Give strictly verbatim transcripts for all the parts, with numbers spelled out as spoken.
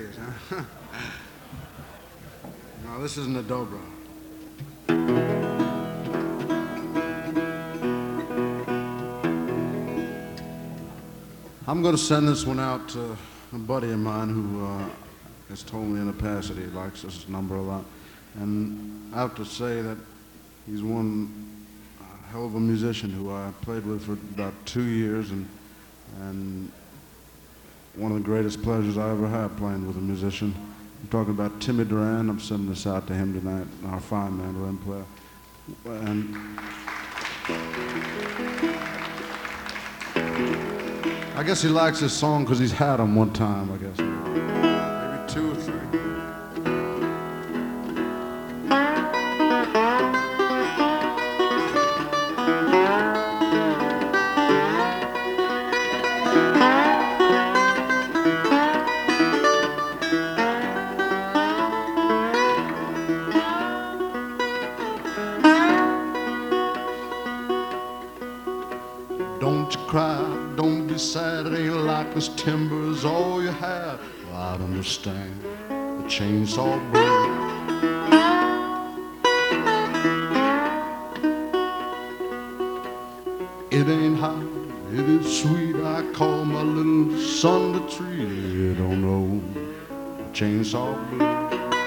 serious, huh? No, this isn't a dobro. I'm going to send this one out to a buddy of mine who uh, has told me in the past that he likes this number a lot. And I have to say that he's one hell of a musician who I played with for about two years, and and one of the greatest pleasures I ever had playing with a musician. I'm talking about Timmy Duran. I'm sending this out to him tonight, our fine mandolin player. And I guess he likes this song because he's had him one time, I guess. Maybe two or three. Don't you cry, don't be sad, it ain't like this timber is all you have. Well, I'd understand the chainsaw blue. It ain't hot, it is sweet, I call my little son the tree. You don't know the chainsaw blue.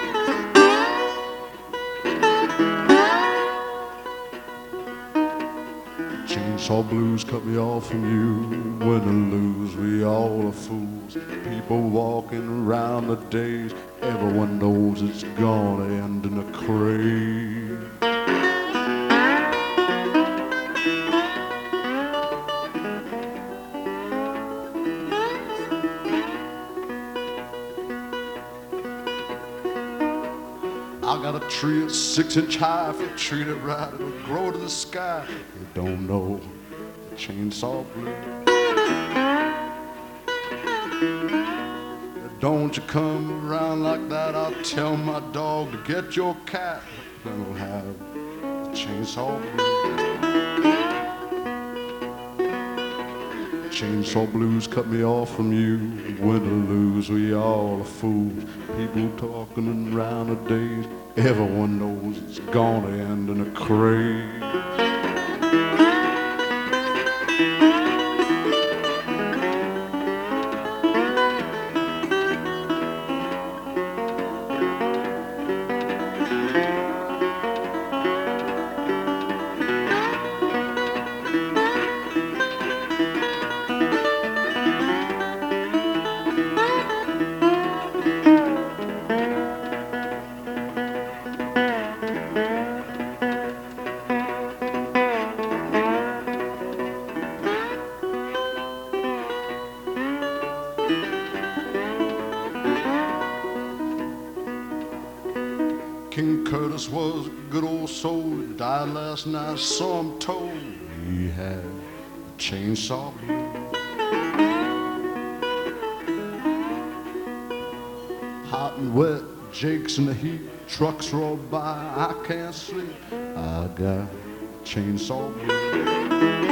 Chainsaw blues cut me off from you. Win or lose, we all are fools. People walking around the days. Everyone knows it's gonna end in a crave. I got a tree that's six inch high. If you treat it right, it'll grow to the sky. You don't know the chainsaw blue. Don't you come around like that, I'll tell my dog to get your cat. Then we'll have the chainsaw blue. Chainsaw blues cut me off from you. Win or lose, we all are fools. People talking around the days. Everyone knows it's gonna end in a crave. King Curtis was a good old soul. He died last night, saw him told. He had a chainsaw blue. Hot and wet, Jake's in the heat. Trucks roll by, I can't sleep. I got a chainsaw blue.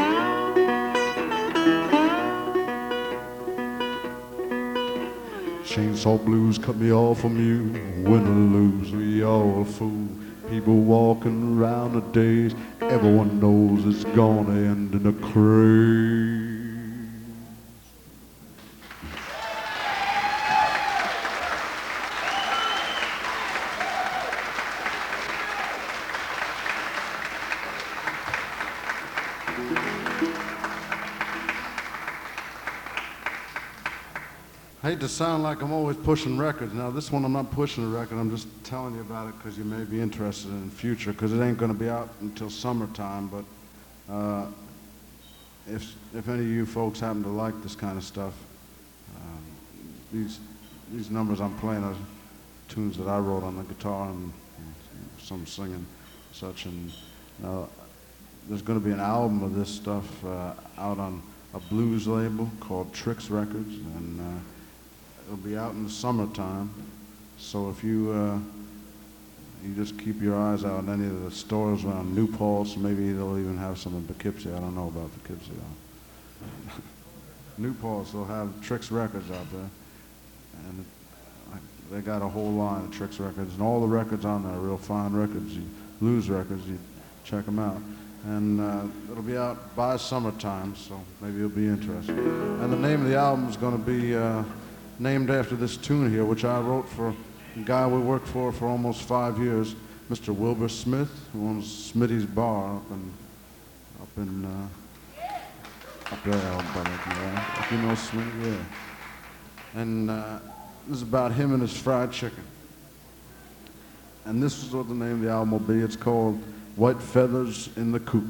Chainsaw blues cut me off from you. Win or lose, we all a fool. People walking around the days. Everyone knows it's gonna end in a crave. I hate to sound like I'm always pushing records. Now, this one I'm not pushing a record. I'm just telling you about it because you may be interested in the future, because it ain't going to be out until summertime. But uh, if if any of you folks happen to like this kind of stuff, um, these these numbers I'm playing are tunes that I wrote on the guitar and, and some singing and such. And uh, there's going to be an album of this stuff uh, out on a blues label called Tricks Records, and uh, it'll be out in the summertime. So if you uh, you just keep your eyes out in any of the stores around New Paltz, maybe they'll even have some in Poughkeepsie. I don't know about Poughkeepsie though. New Paltz, they'll have Tricks Records out there, and I they got a whole line of Tricks records, and all the records on there are real fine records, you, blues records. You check them out. And uh, it'll be out by summertime, so maybe you'll be interested. And the name of the album is going to be uh, named after this tune here, which I wrote for a guy we worked for for almost five years, Mister Wilbur Smith, who owns Smitty's Bar up in up in uh, up there, Alabama. If you know Smitty, yeah. And uh, this is about him and his fried chicken. And this is what the name of the album will be. It's called White Feathers in the Coop.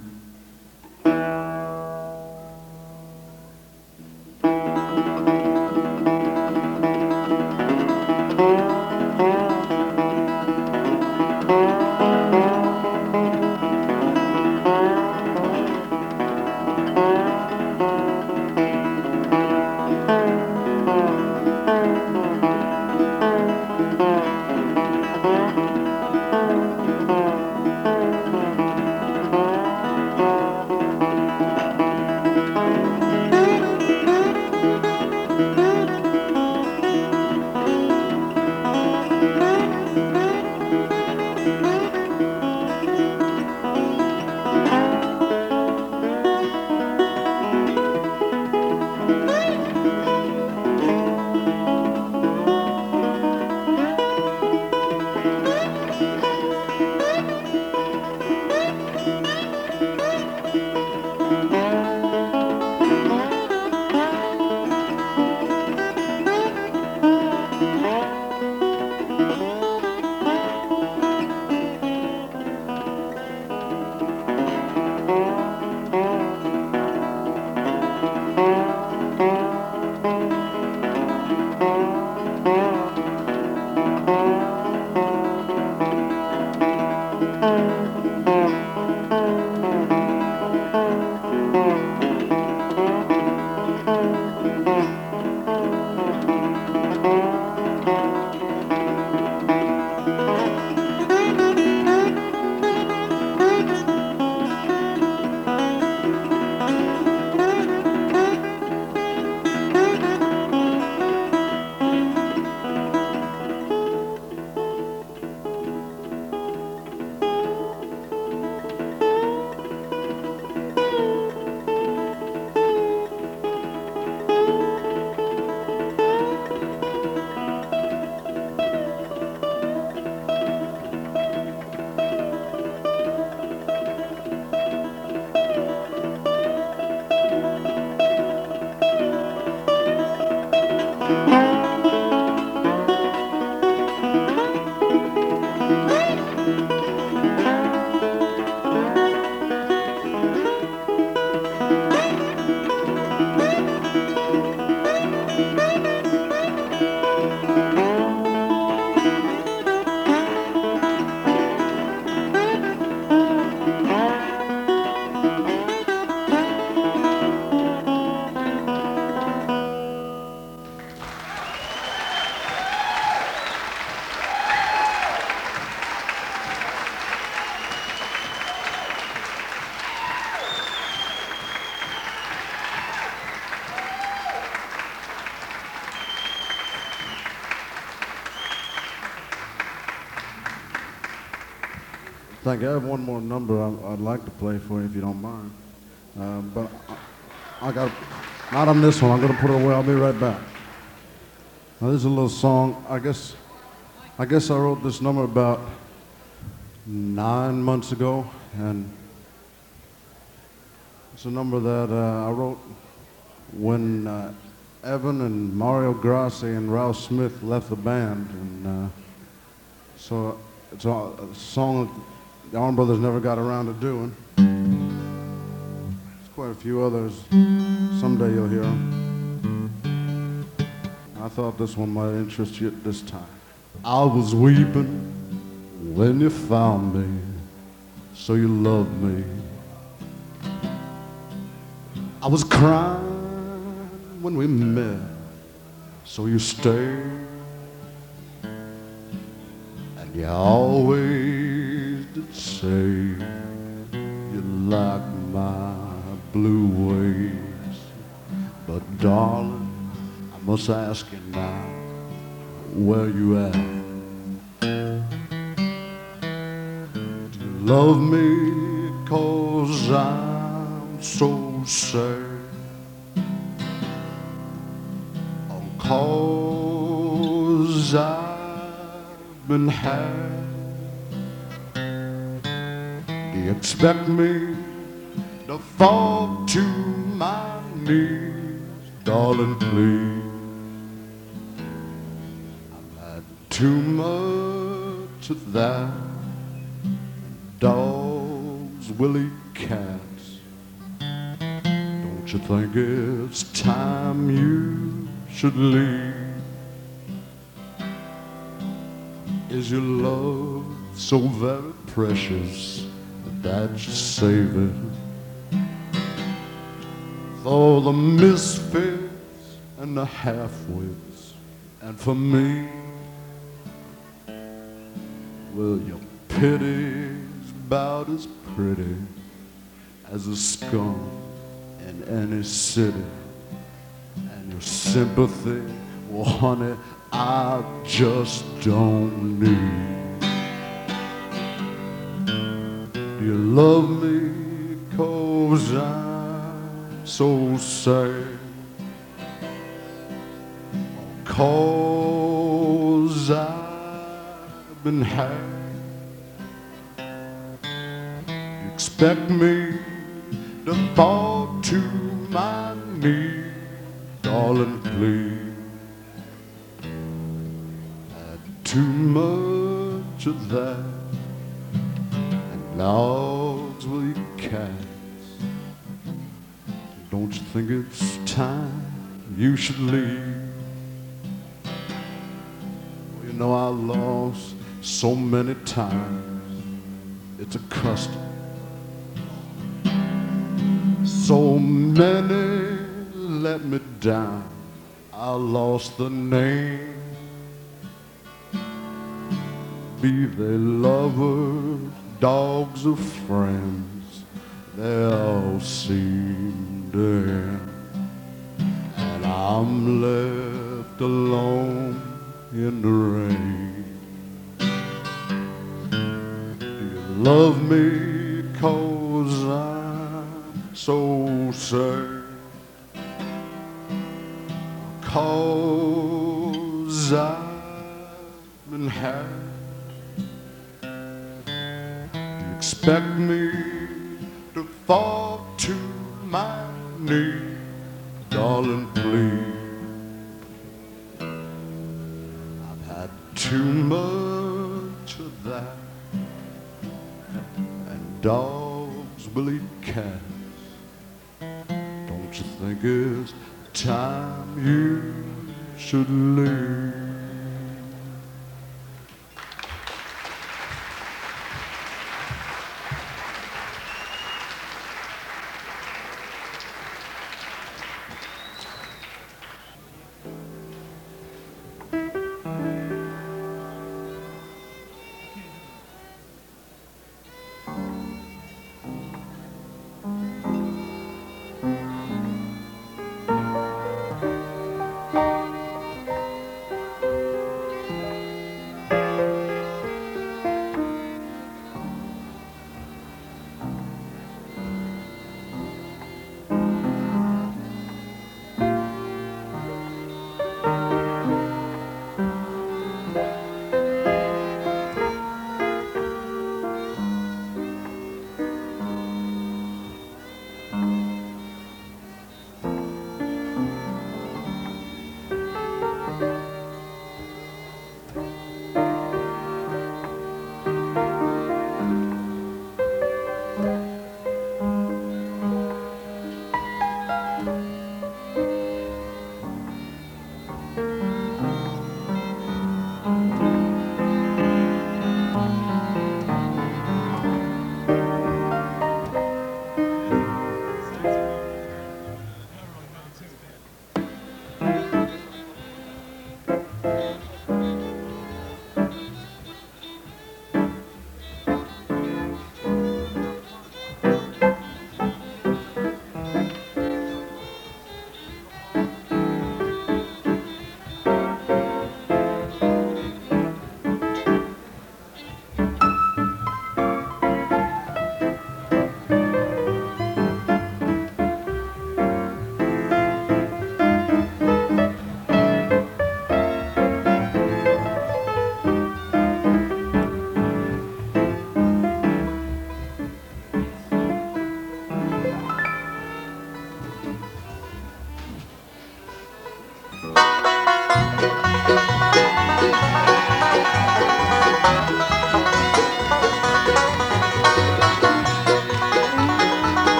Thank you. I have one more number I, I'd like to play for you if you don't mind. Uh, but I, I got, not on this one. I'm going to put it away. I'll be right back. Now, this is a little song. I guess, I guess I wrote this number about nine months ago, and it's a number that uh, I wrote when uh, Evan and Mario Grassi and Ralph Smith left the band, and uh, so it's a, a song the Allman Brothers never got around to doing. There's quite a few others. Someday you'll hear them. I thought this one might interest you at this time. I was weeping when you found me, so you loved me. I was crying when we met, so you stayed. And you always did say you like my blue ways. But darling, I must ask you now, where you at? Do you love me 'cause I'm so sad? Or 'cause I've been had? Do you expect me to fall to my knees? Darling, please, I've had too much of that. Dogs will eat cats. Don't you think it's time you should leave? Is your love so very precious that you save it for the misfits and the half-wits? And for me, well, your pity's about as pretty as a skunk in any city. And your sympathy, well, honey, I just don't need. Do you love me 'cause I'm so sad? Or 'cause I've been had? You expect me to fall to my knees? Darling, please, too much of that. And dogs will eat cats. Don't you think it's time you should leave? Well, you know I lost so many times. It's a custom. So many let me down. I lost the name. Be they lovers, dogs, or friends, they all seem to end. And I'm left alone in the rain. Do you love me 'cause I'm so sad? 'Cause I've been had? Expect me to fall to my knees? Darling, please, I've had too much of that. And dogs will eat cats. Don't you think it's time you should leave?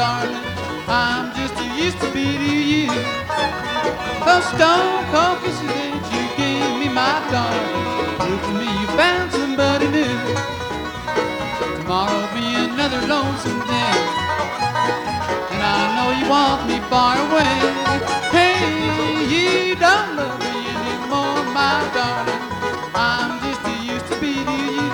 darling. I'm just too used to be to you. Those stone cold kisses that you gave me, my darling, prove to me you found somebody new. Tomorrow'll be another lonesome day, and I know you want me far away. Hey, you don't love me anymore, my darling. I'm just too used to be to you.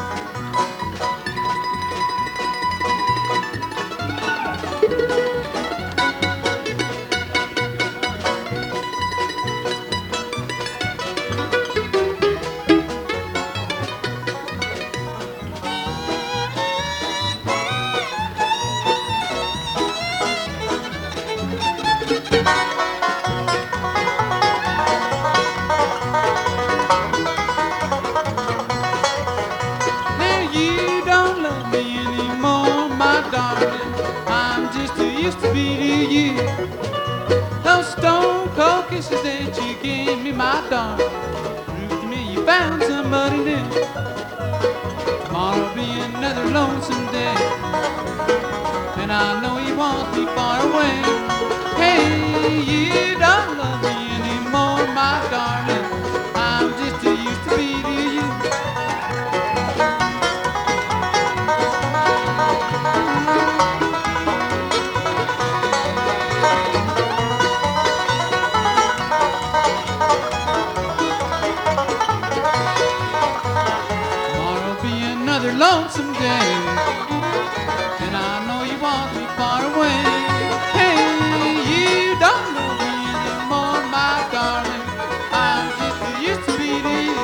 Used to be to you. Those stone cold kisses that you gave me, my darling, prove to me you found somebody new. Tomorrow'll be another lonesome day, and I know you want me far away. Hey, you don't love me anymore, my darling. I'm just too used to be to you. Lonesome day, and I know you want me far away. Hey, you don't know me anymore, my darling. I'm just too used to be to you.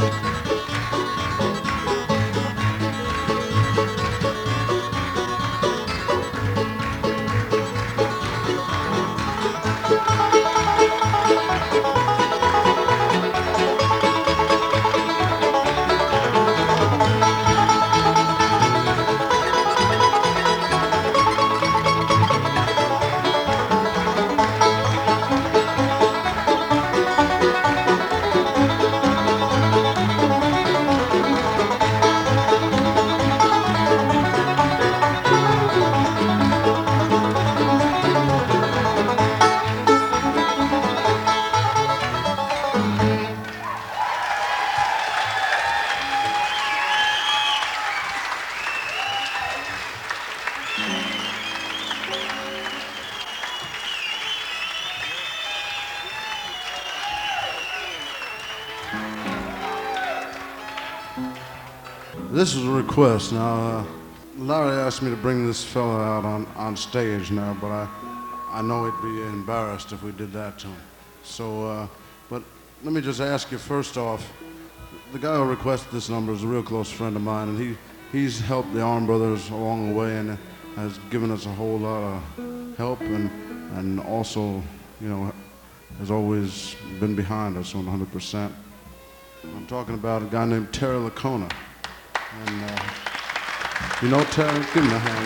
This is a request. Now, uh, Larry asked me to bring this fella out on, on stage now, but I, I know he'd be embarrassed if we did that to him. So, uh, but let me just ask you first off, the guy who requested this number is a real close friend of mine, and he, he's helped the Arm Brothers along the way and has given us a whole lot of help and, and also, you know, has always been behind us one hundred percent. I'm talking about a guy named Terry Lacona. And, uh, you know Terry? Give him a hand,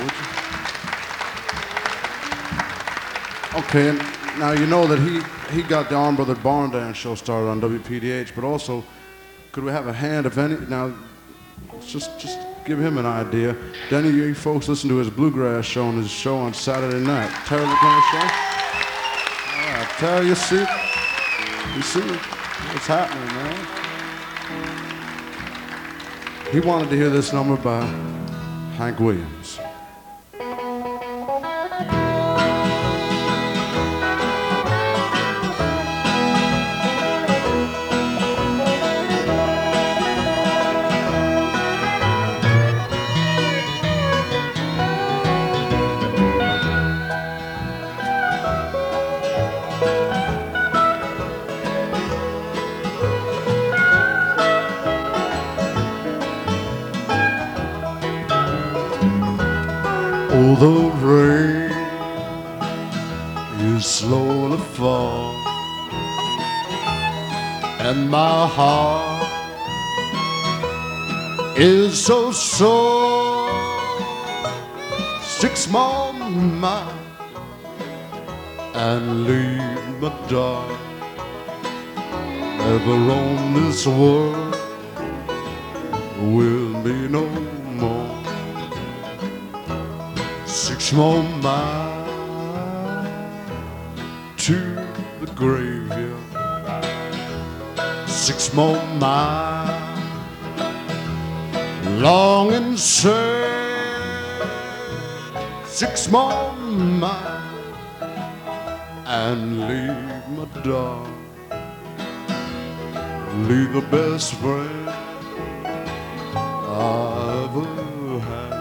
would you? Okay, and now you know that he, he got the Arm Brother Barn Dance show started on W P D H, but also, could we have a hand, if any? Now, just just give him an idea. Then you folks listen to his bluegrass show on his show on Saturday night. Terry Lacona show? All right, Terry, you see? You see what's happening, man? He wanted to hear this number by Hank Williams. Oh, the rain is slowly falling, and my heart is so sore. Six more miles and leave my dark. Never on this world will be no more. Six more miles to the graveyard. Six more miles, long and sad. Six more miles and leave my dog. Leave the best friend I ever had.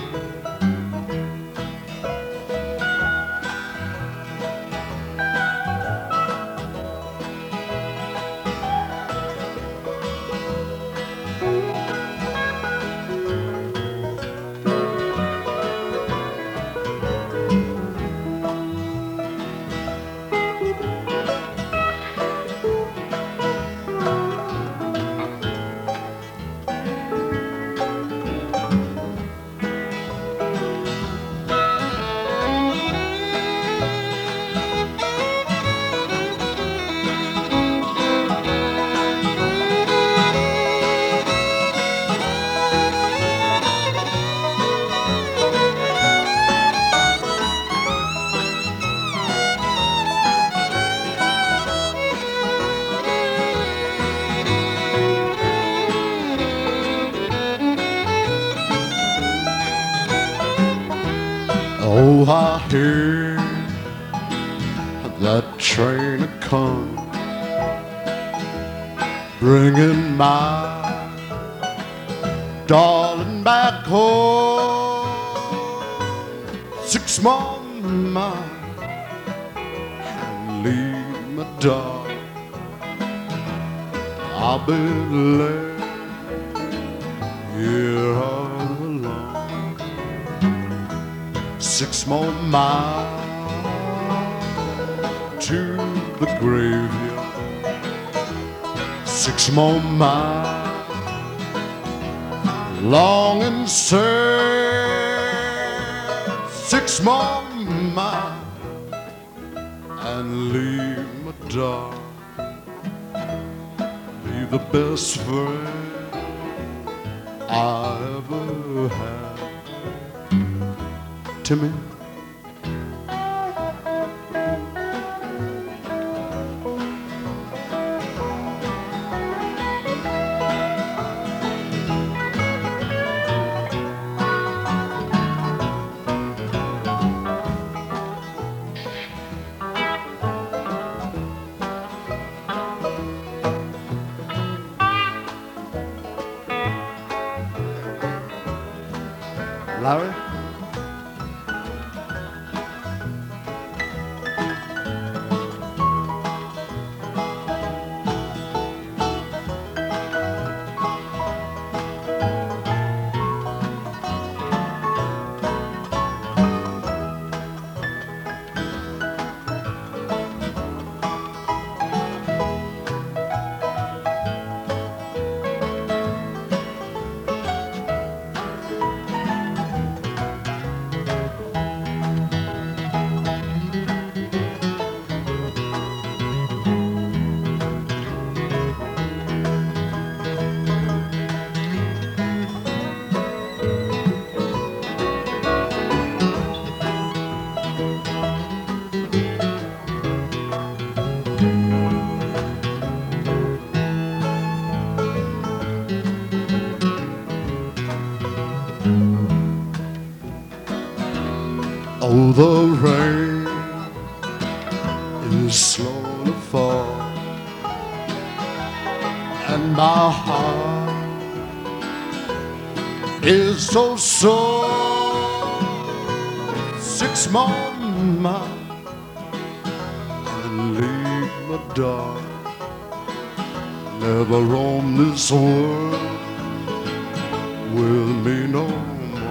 Oh, I hear that train a-come, bringing my darling back home. Six more miles and leave my dog. I've been led here all along. Six more miles to the graveyard. Six more miles, long and sad. Six more miles, and leave my dog. Leave the best friend I ever had. Timmy. Larry? Oh, the rain is slow to fall, and my heart is so sore. Six more miles and leave my dog. Never roam this world with me no more.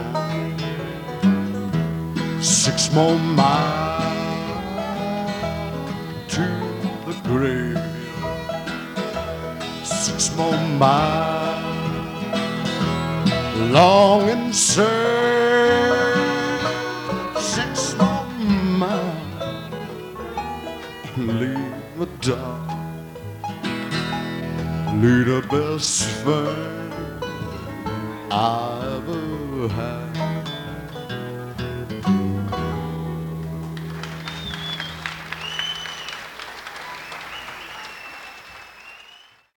Six more miles to the graveyard. Six more miles, long and sad. Six more miles, leave the dog. Lead the best friend I ever had.